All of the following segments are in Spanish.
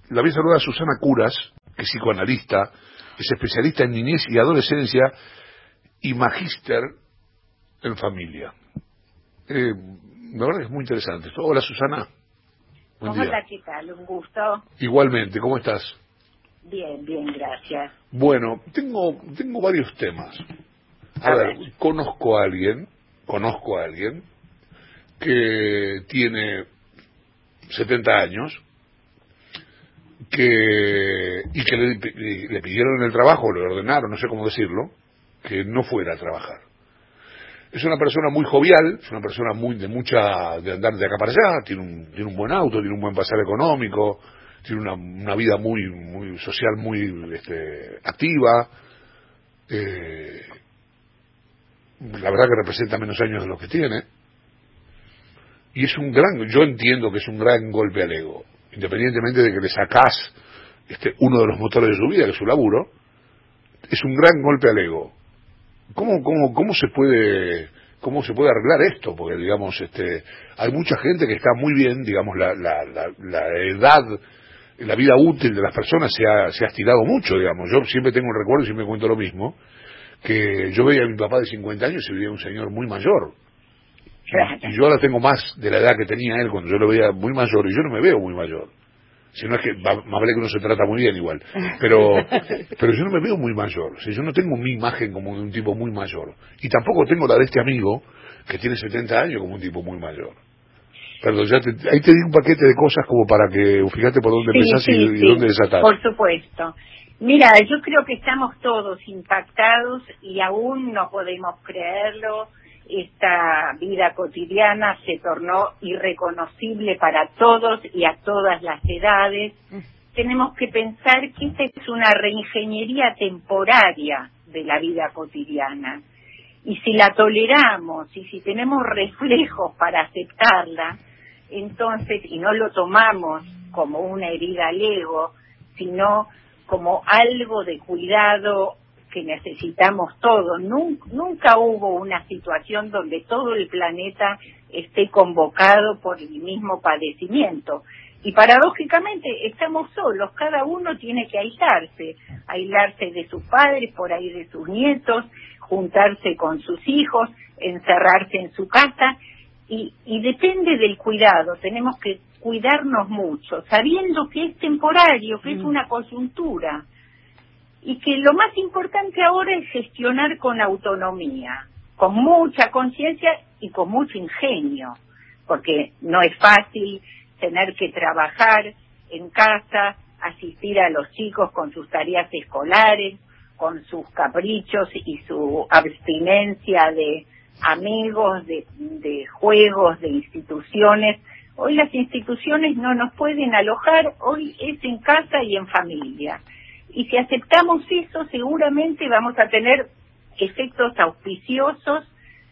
la voy a saludar a Susana Curas, que es psicoanalista, es especialista en niñez y adolescencia y magíster en familia. La verdad que es muy interesante. Hola, Susana. Buen día. Hola, ¿qué tal? Un gusto. Igualmente, ¿cómo estás? Bien, bien, gracias. Bueno, tengo varios temas. A ver, conozco a alguien que tiene 70 años y que le pidieron en el trabajo, le ordenaron, no sé cómo decirlo, que no fuera a trabajar. Es una persona muy jovial, es una persona de andar de acá para allá, tiene un buen auto, tiene un buen pasar económico, tiene una vida muy social, muy activa. La verdad que representa menos años de los que tiene. Y yo entiendo que es un gran golpe al ego, independientemente de que le sacás uno de los motores de su vida, que es su laburo, es un gran golpe al ego. ¿Cómo se puede arreglar esto? Porque digamos, hay mucha gente que está muy bien, digamos, la edad, la vida útil de las personas se ha estirado mucho, digamos. Yo siempre tengo un recuerdo, siempre cuento lo mismo, que yo veía a mi papá de 50 años y veía un señor muy mayor. Y yo ahora tengo más de la edad que tenía él cuando yo lo veía muy mayor, y yo no me veo muy mayor. Si no es que, más vale que uno se trata muy bien igual, pero yo no me veo muy mayor. O sea, yo no tengo mi imagen como de un tipo muy mayor, y tampoco tengo la de este amigo que tiene 70 años como un tipo muy mayor. Perdón, ahí te di un paquete de cosas como para que fíjate por dónde empezás y dónde desatás. Por supuesto. Mira, yo creo que estamos todos impactados y aún no podemos creerlo. Esta vida cotidiana se tornó irreconocible para todos y a todas las edades. Tenemos que pensar que esta es una reingeniería temporaria de la vida cotidiana. Y si la toleramos y si tenemos reflejos para aceptarla, entonces, y no lo tomamos como una herida al ego, sino como algo de cuidado que necesitamos todos. Nunca hubo una situación donde todo el planeta esté convocado por el mismo padecimiento. Y paradójicamente estamos solos, cada uno tiene que aislarse de sus padres, por ahí de sus nietos, juntarse con sus hijos, encerrarse en su casa, y depende del cuidado. Tenemos que cuidarnos mucho, sabiendo que es temporario, que es una coyuntura, y que lo más importante ahora es gestionar con autonomía, con mucha conciencia y con mucho ingenio, porque no es fácil tener que trabajar en casa, asistir a los chicos con sus tareas escolares, con sus caprichos y su abstinencia de amigos, de juegos, de instituciones. Hoy las instituciones no nos pueden alojar, hoy es en casa y en familia. Y si aceptamos eso, seguramente vamos a tener efectos auspiciosos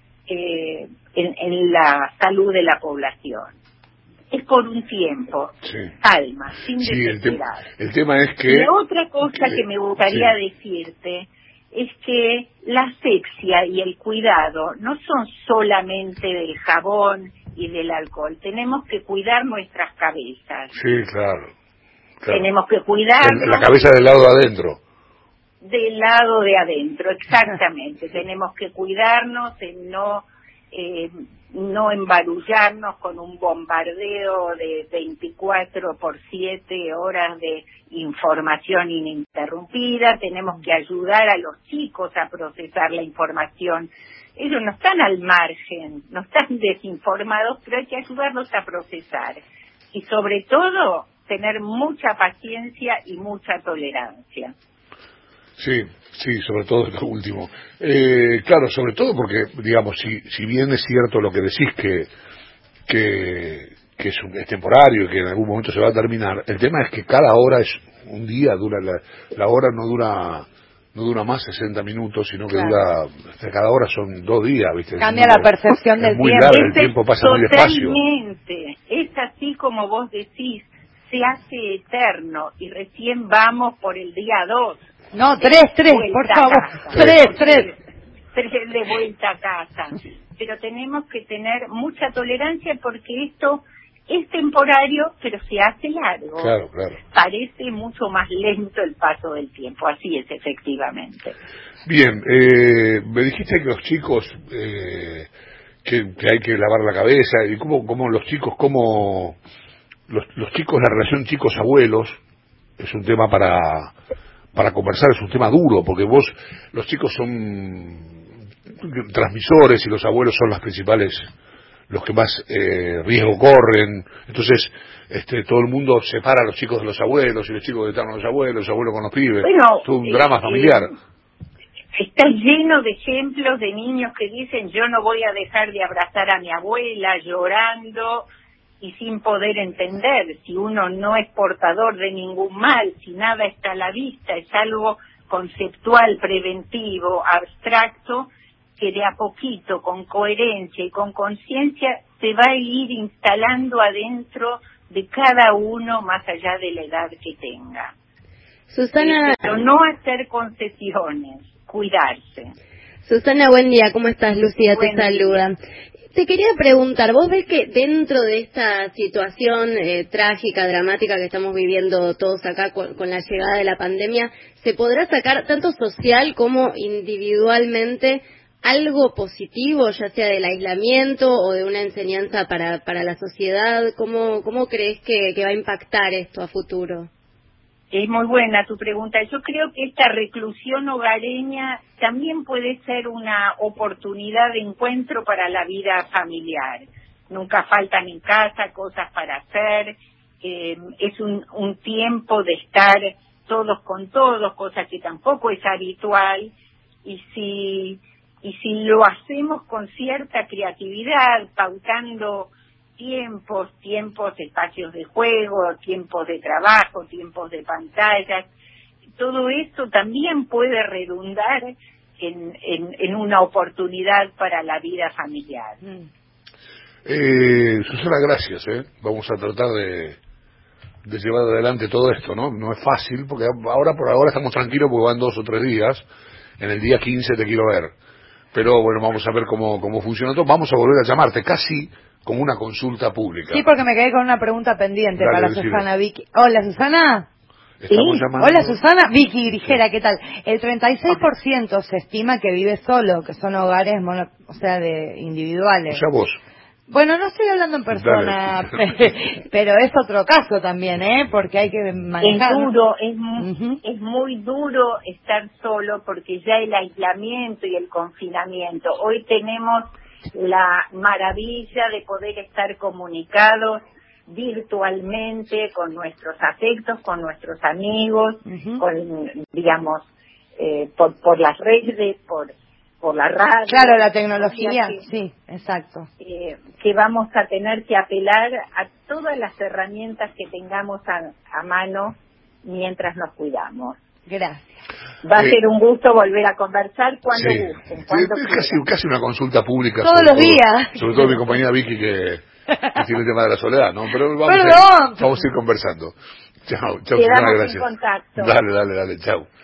en la salud de la población. Es por un tiempo, calma, sin desesperar. El tema es que... La otra cosa que me gustaría decirte es que la asepsia y el cuidado no son solamente del jabón y del alcohol. Tenemos que cuidar nuestras cabezas. Sí, claro. Tenemos que cuidarnos. La cabeza del lado de adentro. Del lado de adentro, exactamente. Tenemos que cuidarnos en no embarullarnos con un bombardeo de 24/7 horas de información ininterrumpida. Tenemos que ayudar a los chicos a procesar la información. Ellos no están al margen, no están desinformados, pero hay que ayudarlos a procesar. Y sobre todo, tener mucha paciencia y mucha tolerancia. Sí, sobre todo lo último. Claro, sobre todo porque, digamos, si bien es cierto lo que decís que es temporario y que en algún momento se va a terminar, el tema es que cada hora es un día, la hora no dura más 60 minutos, sino que cada hora son 2 días, ¿viste? Cambia la percepción del muy tiempo. Larga, el tiempo pasa muy despacio. Totalmente, es así como vos decís, se hace eterno y recién vamos por el día 2. No, 3, por favor. 3 de vuelta a casa. Pero tenemos que tener mucha tolerancia porque esto es temporario, pero se hace largo. Claro, claro. Parece mucho más lento el paso del tiempo, así es efectivamente. Bien, me dijiste que los chicos, que hay que lavar la cabeza, y cómo los chicos, los chicos, la relación chicos-abuelos, es un tema para conversar, es un tema duro, porque los chicos son transmisores y los abuelos son los que más riesgo corren. Entonces todo el mundo separa a los chicos de los abuelos, y los chicos están con los abuelos con los pibes. Bueno, todo un drama familiar. Está lleno de ejemplos de niños que dicen: yo no voy a dejar de abrazar a mi abuela, llorando y sin poder entender. Si uno no es portador de ningún mal, si nada está a la vista, es algo conceptual, preventivo, abstracto, que de a poquito, con coherencia y con conciencia, se va a ir instalando adentro de cada uno, más allá de la edad que tenga. Susana, Pero no hacer concesiones, cuidarse. Susana, buen día, ¿cómo estás? Lucía te saluda. Día. Te quería preguntar, ¿vos ves que dentro de esta situación trágica, dramática que estamos viviendo todos acá con la llegada de la pandemia, se podrá sacar tanto social como individualmente algo positivo, ya sea del aislamiento o de una enseñanza para la sociedad? ¿Cómo crees que va a impactar esto a futuro? Es muy buena tu pregunta. Yo creo que esta reclusión hogareña también puede ser una oportunidad de encuentro para la vida familiar. Nunca faltan en casa cosas para hacer. Es un tiempo de estar todos con todos, cosa que tampoco es habitual. Y si lo hacemos con cierta creatividad, pautando tiempos, espacios de juego, tiempos de trabajo, tiempos de pantallas, todo esto también puede redundar en una oportunidad para la vida familiar. Susana, gracias. Vamos a tratar de llevar adelante todo esto, ¿no? No es fácil, porque por ahora estamos tranquilos porque van 2 o 3 días. En el día 15 te quiero ver. Pero bueno, vamos a ver cómo funciona todo. Vamos a volver a llamarte casi como una consulta pública. Sí, porque me quedé con una pregunta pendiente. Dale, para Susana. Vicky. Hola, Susana. Estamos llamando. Hola, Susana. Vicky Grigera, ¿qué tal? El 36% se estima que vive solo, que son hogares individuales. O sea, vos. Bueno, no estoy hablando en persona, pero es otro caso también, porque hay que manejar. Es muy duro estar solo, porque ya el aislamiento y el confinamiento. Hoy tenemos la maravilla de poder estar comunicados virtualmente con nuestros afectos, con nuestros amigos, por las redes, por la radio. Claro, la tecnología, sí, exacto. Que vamos a tener que apelar a todas las herramientas que tengamos a mano mientras nos cuidamos. Gracias. Va a ser un gusto volver a conversar cuando gusten. Casi una consulta pública. Todos los días. Sobre todo mi compañera Vicky, que tiene el tema de la soledad, ¿no? Pero vamos a ir conversando. Chao, Quedamos gracias. en contacto. Dale, chao.